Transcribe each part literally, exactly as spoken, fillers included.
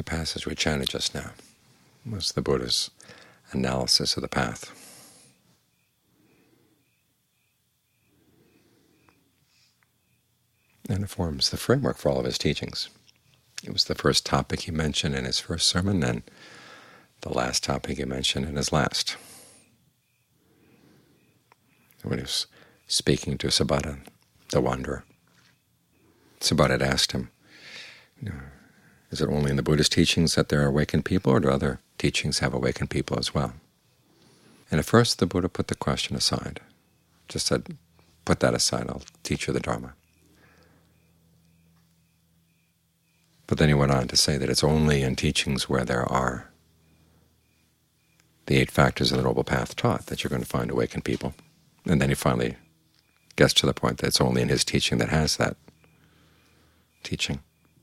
passage we chanted just now was the Buddha's analysis of the path. And it forms the framework for all of his teachings. It was the first topic he mentioned in his first sermon, and the last topic he mentioned in his last. When he was speaking to Sabbata, the wanderer, Sabbata had asked him, you know, is it only in the Buddhist teachings that there are awakened people, or do other teachings have awakened people as well? And at first the Buddha put the question aside, just said, put that aside, I'll teach you the Dharma. But then he went on to say that it's only in teachings where there are the eight factors of the Noble Path taught that you're going to find awakened people. And then he finally gets to the point that it's only in his teaching that has that teaching.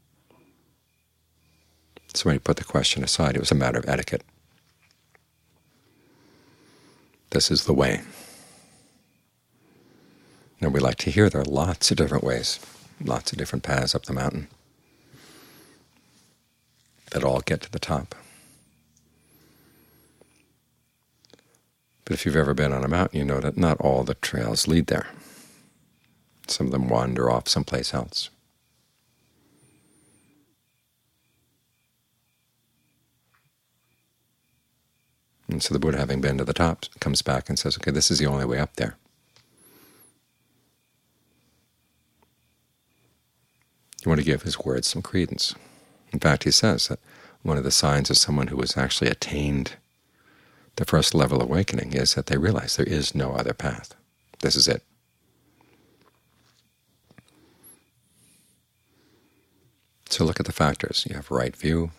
So when he put the question aside, it was a matter of etiquette. This is the way. And we like to hear there are lots of different ways, lots of different paths up the mountain that all get to the top. But if you've ever been on a mountain, you know that not all the trails lead there. Some of them wander off someplace else. And so the Buddha, having been to the top, comes back and says, okay, this is the only way up there. You want to give his words some credence. In fact, he says that one of the signs of someone who has actually attained the first level of awakening is that they realize there is no other path. This is it. So look at the factors. You have right view,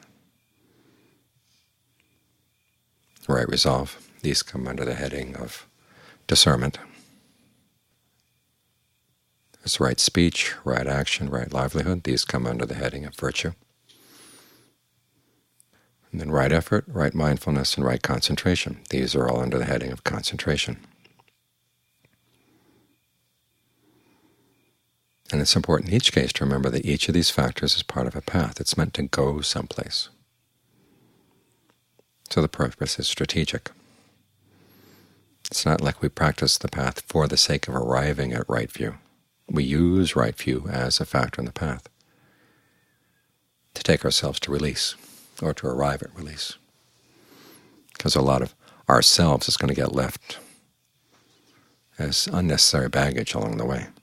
right resolve. These come under the heading of discernment. There's right speech, right action, right livelihood. These come under the heading of virtue. And then right effort, right mindfulness, and right concentration. These are all under the heading of concentration. And it's important in each case to remember that each of these factors is part of a path. It's meant to go someplace. So the purpose is strategic. It's not like we practice the path for the sake of arriving at right view. We use right view as a factor in the path to take ourselves to release, or to arrive at release, because a lot of ourselves is going to get left as unnecessary baggage along the way.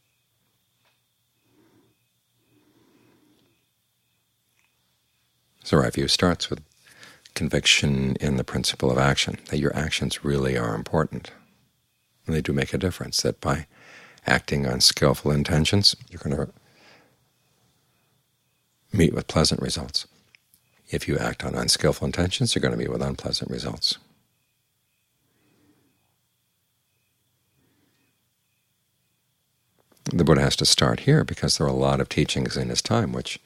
So right view starts with conviction in the principle of action, that your actions really are important, and they do make a difference, that by acting on skillful intentions, you're going to meet with pleasant results. If you act on unskillful intentions, you're going to meet with unpleasant results. The Buddha has to start here because there are a lot of teachings in his time which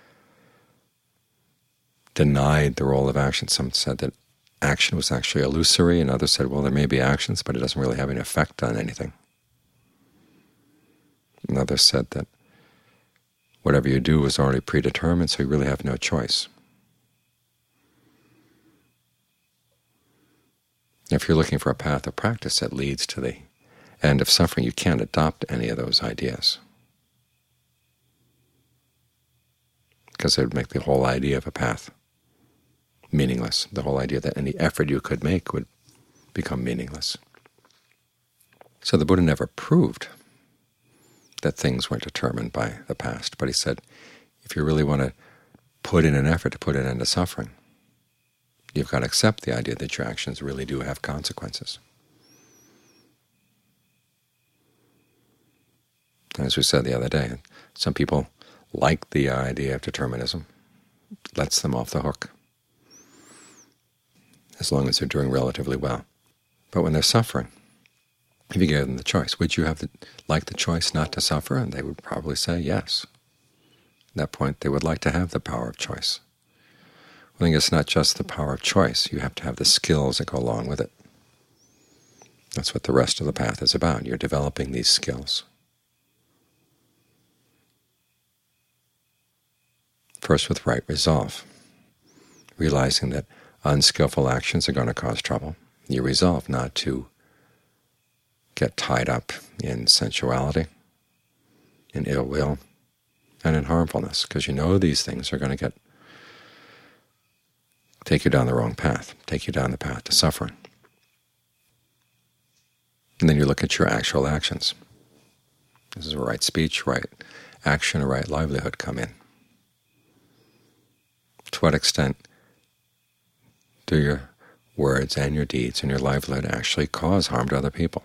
denied the role of action. Some said that action was actually illusory, and others said, well, there may be actions, but it doesn't really have any effect on anything. And others said that whatever you do is already predetermined, so you really have no choice. If you're looking for a path of practice that leads to the end of suffering, you can't adopt any of those ideas, because it would make the whole idea of a path meaningless. The whole idea that any effort you could make would become meaningless. So the Buddha never proved that things weren't determined by the past, but he said, if you really want to put in an effort to put an end to suffering, you've got to accept the idea that your actions really do have consequences. As we said the other day, some people like the idea of determinism. It lets them off the hook, as long as they're doing relatively well. But when they're suffering, if you gave them the choice, would you have the, like the choice not to suffer? And they would probably say yes. At that point, they would like to have the power of choice. I think it's not just the power of choice. You have to have the skills that go along with it. That's what the rest of the path is about. You're developing these skills. First with right resolve. realizing that unskillful actions are going to cause trouble, you resolve not to get tied up in sensuality, in ill will, and in harmfulness, because you know these things are going to get take you down the wrong path, take you down the path to suffering. And then you look at your actual actions. This is where right speech, right action, or right livelihood come in. To what extent do your words and your deeds and your livelihood actually cause harm to other people?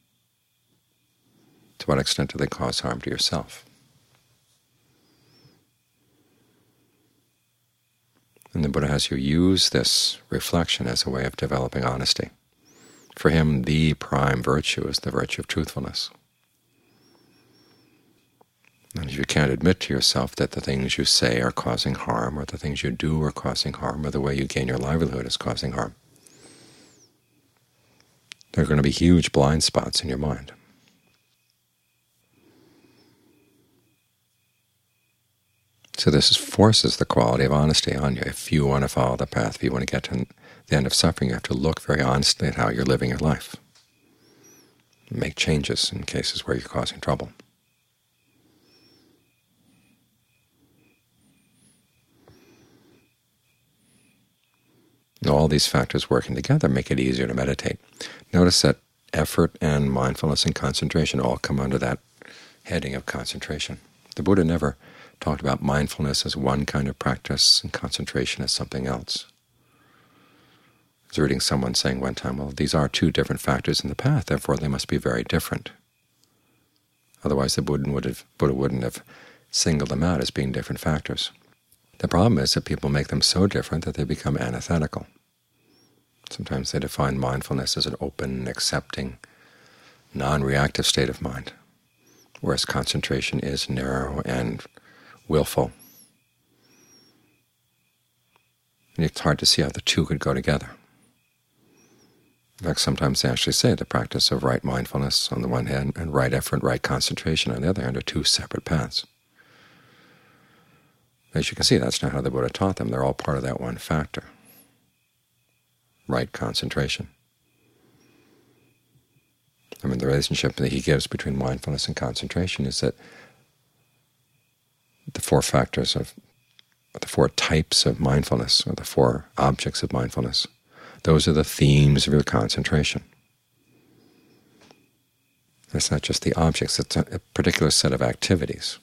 To what extent do they cause harm to yourself? And the Buddha has you use this reflection as a way of developing honesty. For him, the prime virtue is the virtue of truthfulness. And if you can't admit to yourself that the things you say are causing harm, or the things you do are causing harm, or the way you gain your livelihood is causing harm, there are going to be huge blind spots in your mind. So this is, forces the quality of honesty on you. If you want to follow the path, if you want to get to the end of suffering, you have to look very honestly at how you're living your life. Make changes in cases where you're causing trouble. And all these factors working together make it easier to meditate. Notice that effort and mindfulness and concentration all come under that heading of concentration. The Buddha never talked about mindfulness as one kind of practice and concentration as something else. I was reading someone saying one time, well, these are two different factors in the path, therefore they must be very different. Otherwise the Buddha, would have, Buddha wouldn't have singled them out as being different factors. The problem is that people make them so different that they become antithetical. Sometimes they define mindfulness as an open, accepting, non-reactive state of mind, whereas concentration is narrow and willful. And it's hard to see how the two could go together. In fact, sometimes they actually say the practice of right mindfulness on the one hand and right effort, right concentration on the other hand are two separate paths. As you can see, that's not how the Buddha taught them. They're all part of that one factor, right concentration. I mean, the relationship that he gives between mindfulness and concentration is that the four factors of, the four types of mindfulness, or the four objects of mindfulness, those are the themes of your concentration. It's not just the objects, it's a particular set of activities.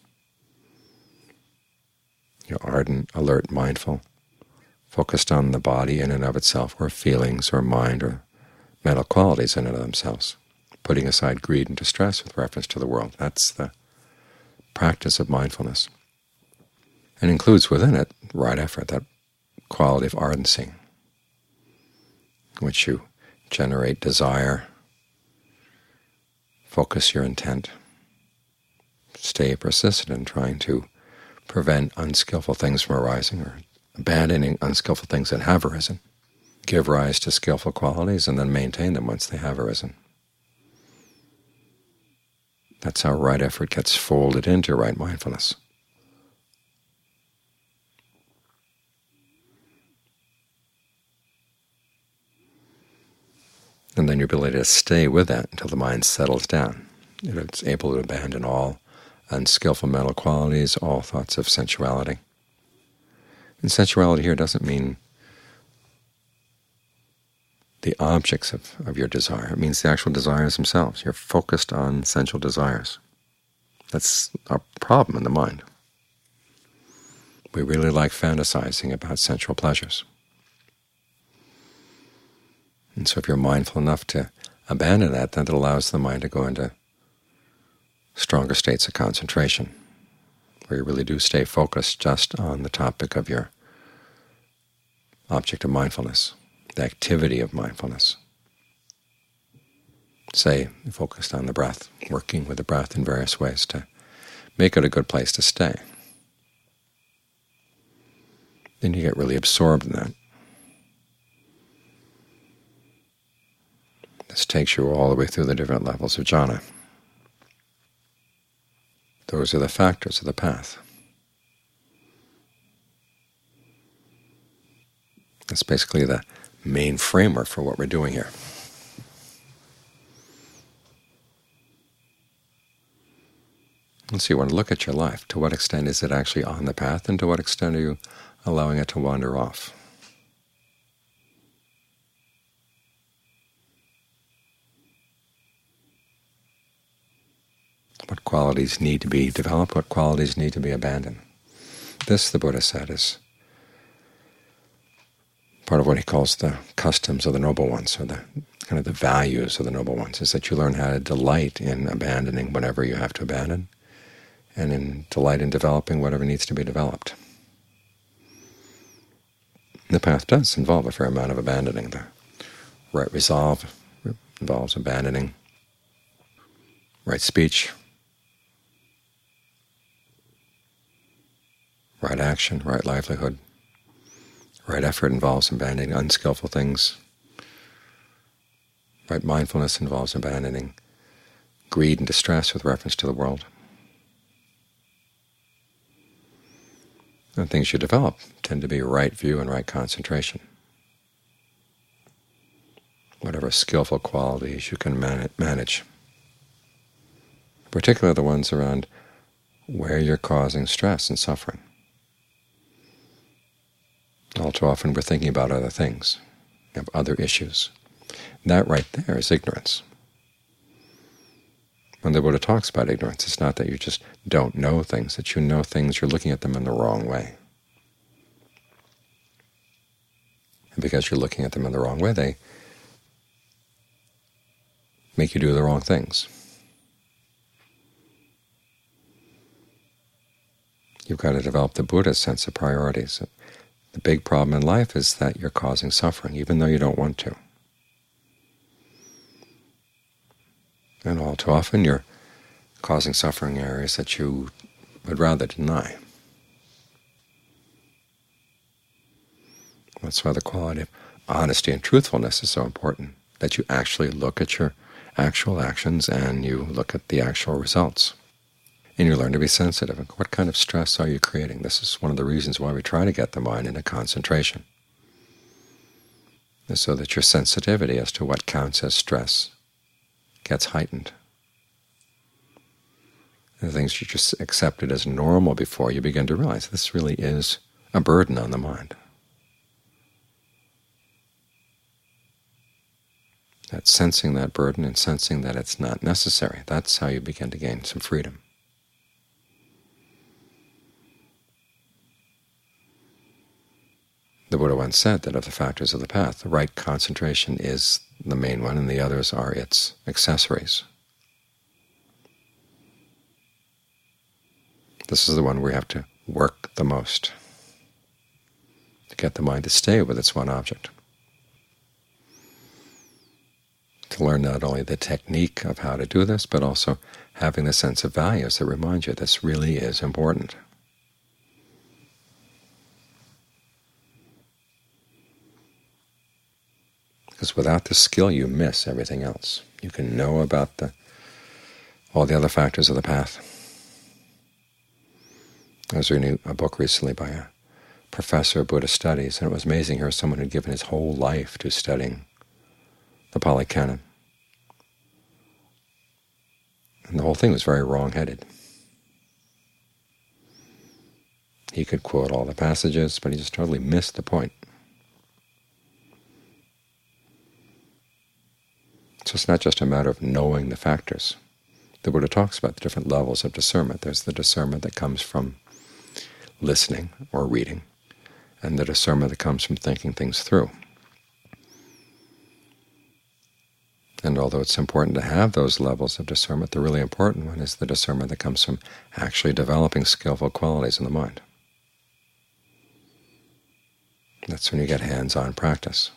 You know, ardent, alert, mindful, focused on the body in and of itself, or feelings or mind or mental qualities in and of themselves, putting aside greed and distress with reference to the world. That's the practice of mindfulness, and includes within it right effort, that quality of ardency, in which you generate desire, focus your intent, stay persistent in trying to prevent unskillful things from arising, or abandoning unskillful things that have arisen, give rise to skillful qualities, and then maintain them once they have arisen. That's how right effort gets folded into right mindfulness. And then your ability to stay with that until the mind settles down. You know, it's able to abandon all unskillful mental qualities, all thoughts of sensuality. And sensuality here doesn't mean the objects of, of your desire. It means the actual desires themselves. You're focused on sensual desires. That's our problem in the mind. We really like fantasizing about sensual pleasures. And so if you're mindful enough to abandon that, then it allows the mind to go into stronger states of concentration, where you really do stay focused just on the topic of your object of mindfulness, the activity of mindfulness. Say, you're focused on the breath, working with the breath in various ways to make it a good place to stay. Then you get really absorbed in that. This takes you all the way through the different levels of jhana. Those are the factors of the path. That's basically the main framework for what we're doing here. And so you want to look at your life. To what extent is it actually on the path, and to what extent are you allowing it to wander off? What qualities need to be developed, what qualities need to be abandoned. This, the Buddha said, is part of what he calls the customs of the noble ones, or the kind of the values of the noble ones, is that you learn how to delight in abandoning whatever you have to abandon, and in delight in developing whatever needs to be developed. The path does involve a fair amount of abandoning. The right resolve involves abandoning right speech, right action, right livelihood. Right effort involves abandoning unskillful things. Right mindfulness involves abandoning greed and distress with reference to the world. And things you develop tend to be right view and right concentration. Whatever skillful qualities you can man manage, particularly the ones around where you're causing stress and suffering. All too often we're thinking about other things, of other issues. That right there is ignorance. When the Buddha talks about ignorance, it's not that you just don't know things, that you know things, you're looking at them in the wrong way. And because you're looking at them in the wrong way, they make you do the wrong things. You've got to develop the Buddha's sense of priorities. The big problem in life is that you're causing suffering, even though you don't want to. And all too often you're causing suffering in areas that you would rather deny. That's why the quality of honesty and truthfulness is so important, that you actually look at your actual actions and you look at the actual results. And you learn to be sensitive. What kind of stress are you creating? This is one of the reasons why we try to get the mind into concentration, is so that your sensitivity as to what counts as stress gets heightened. And the things you just accepted as normal before, you begin to realize this really is a burden on the mind. That sensing that burden and sensing that it's not necessary, that's how you begin to gain some freedom. The Buddha once said that of the factors of the path, the right concentration is the main one, and the others are its accessories. This is the one where you have to work the most to get the mind to stay with its one object, to learn not only the technique of how to do this, but also having the sense of values that remind you this really is important. Because without the skill, you miss everything else. You can know about the, all the other factors of the path. I was reading a book recently by a professor of Buddhist studies, and it was amazing here someone who had given his whole life to studying the Pali Canon. And the whole thing was very wrong-headed. He could quote all the passages, but he just totally missed the point. So it's not just a matter of knowing the factors. The Buddha talks about the different levels of discernment. There's the discernment that comes from listening or reading, and the discernment that comes from thinking things through. And although it's important to have those levels of discernment, the really important one is the discernment that comes from actually developing skillful qualities in the mind. That's when you get hands-on practice.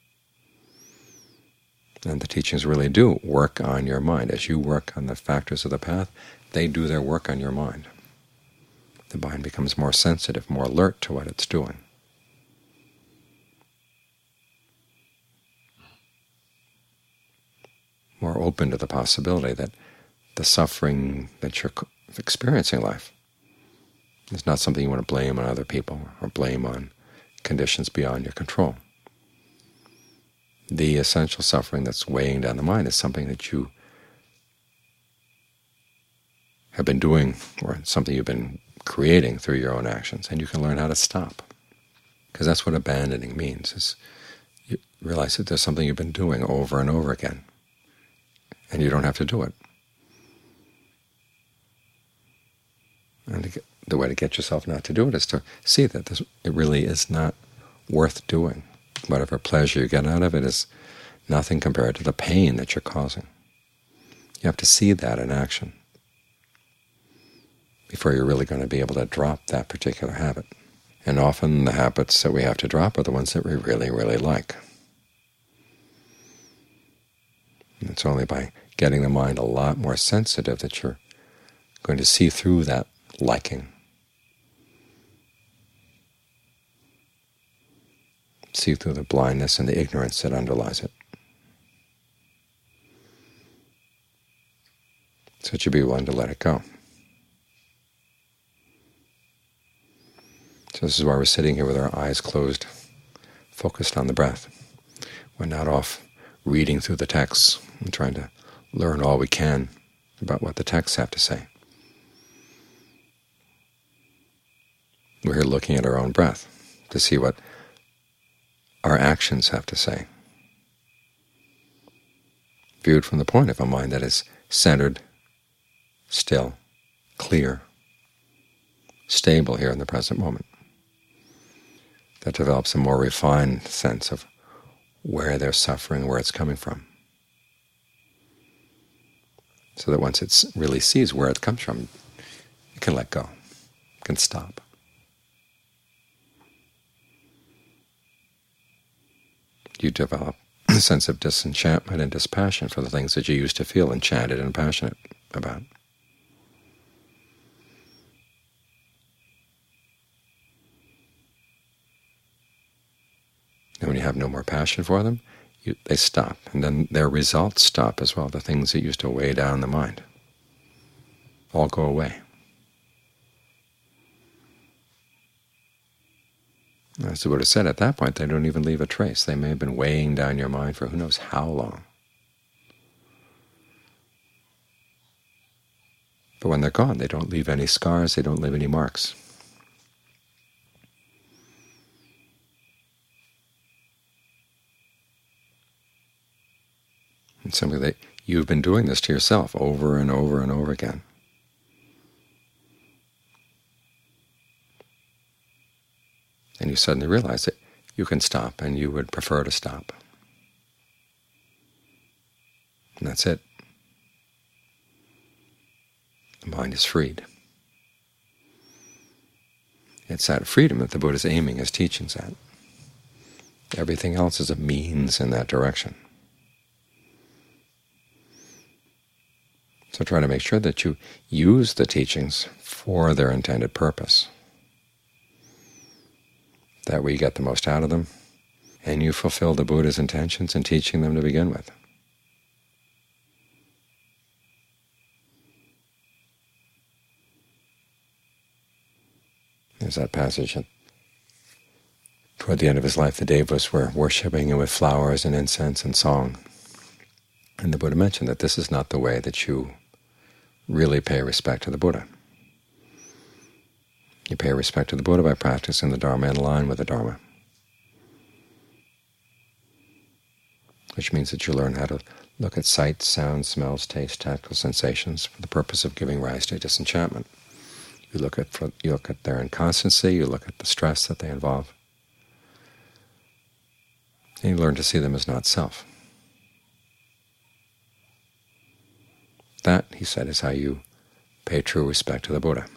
And the teachings really do work on your mind. As you work on the factors of the path, they do their work on your mind. The mind becomes more sensitive, more alert to what it's doing. More open to the possibility that the suffering that you're experiencing in life is not something you want to blame on other people or blame on conditions beyond your control. The essential suffering that's weighing down the mind is something that you have been doing, or something you've been creating through your own actions, and you can learn how to stop. Because that's what abandoning means, is you realize that there's something you've been doing over and over again, and you don't have to do it. And to get, the way to get yourself not to do it is to see that this, it really is not worth doing. Whatever pleasure you get out of it is nothing compared to the pain that you're causing. You have to see that in action before you're really going to be able to drop that particular habit. And often the habits that we have to drop are the ones that we really, really like. And it's only by getting the mind a lot more sensitive that you're going to see through that liking. See through the blindness and the ignorance that underlies it. So that you'll be willing to let it go. So this is why we're sitting here with our eyes closed, focused on the breath. We're not off reading through the texts and trying to learn all we can about what the texts have to say. We're here looking at our own breath to see what our actions have to say, viewed from the point of a mind that is centered, still, clear, stable here in the present moment, that develops a more refined sense of where they're suffering, where it's coming from, so that once it really sees where it comes from, it can let go, it can stop. You develop a sense of disenchantment and dispassion for the things that you used to feel enchanted and passionate about. And when you have no more passion for them, you, they stop, and then their results stop as well. The things that used to weigh down the mind all go away. As the Buddha said, at that point they don't even leave a trace. They may have been weighing down your mind for who knows how long. But when they're gone, they don't leave any scars, they don't leave any marks. It's simply that you've been doing this to yourself over and over and over again. And you suddenly realize that you can stop, and you would prefer to stop. And that's it. The mind is freed. It's that freedom that the Buddha is aiming his teachings at. Everything else is a means in that direction. So try to make sure that you use the teachings for their intended purpose. That way you get the most out of them, and you fulfill the Buddha's intentions in teaching them to begin with. There's that passage toward the end of his life. The Devas were worshipping him with flowers and incense and song. And the Buddha mentioned that this is not the way that you really pay respect to the Buddha. You pay respect to the Buddha by practicing the Dharma in line with the Dharma, which means that you learn how to look at sights, sounds, smells, tastes, tactile sensations for the purpose of giving rise to disenchantment. You look at you look at their inconstancy, you look at the stress that they involve, and you learn to see them as not self. That, he said, is how you pay true respect to the Buddha.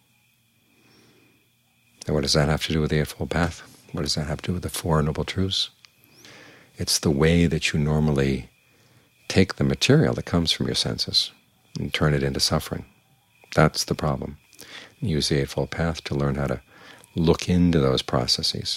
And what does that have to do with the Eightfold Path? What does that have to do with the Four Noble Truths? It's the way that you normally take the material that comes from your senses and turn it into suffering. That's the problem. Use the Eightfold Path to learn how to look into those processes.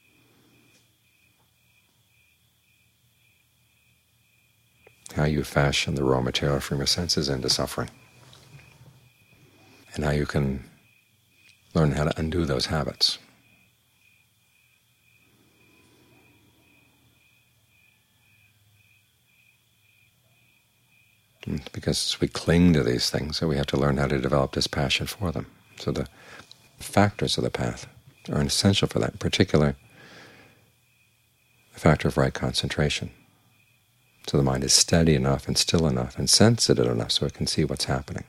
How you fashion the raw material from your senses into suffering. And how you can learn how to undo those habits. And because we cling to these things, so we have to learn how to develop this passion for them. So the factors of the path are essential for that, in particular the factor of right concentration. So the mind is steady enough and still enough and sensitive enough so it can see what's happening.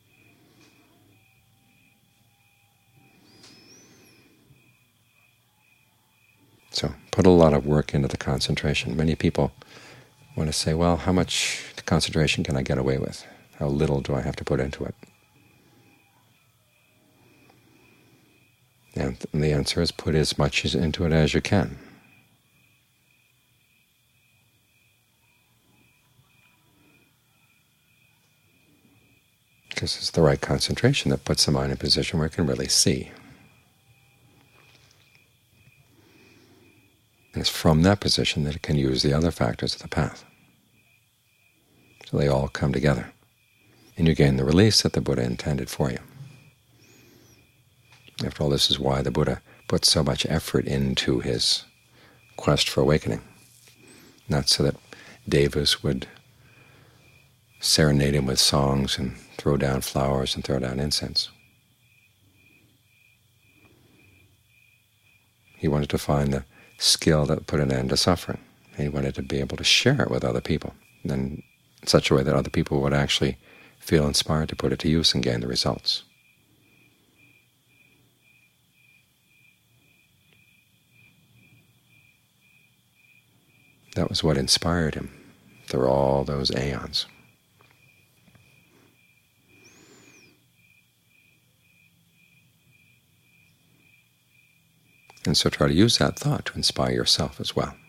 So put a lot of work into the concentration. Many people want to say, well, how much concentration can I get away with? How little do I have to put into it? And the answer is put as much into it as you can. Because it's the right concentration that puts the mind in a position where it can really see. And it's from that position that it can use the other factors of the path. So they all come together, and you gain the release that the Buddha intended for you. After all, this is why the Buddha put so much effort into his quest for awakening, not so that devas would serenade him with songs and throw down flowers and throw down incense. He wanted to find the skill that put an end to suffering. He wanted to be able to share it with other people, and in such a way that other people would actually feel inspired to put it to use and gain the results. That was what inspired him through all those aeons. And so try to use that thought to inspire yourself as well.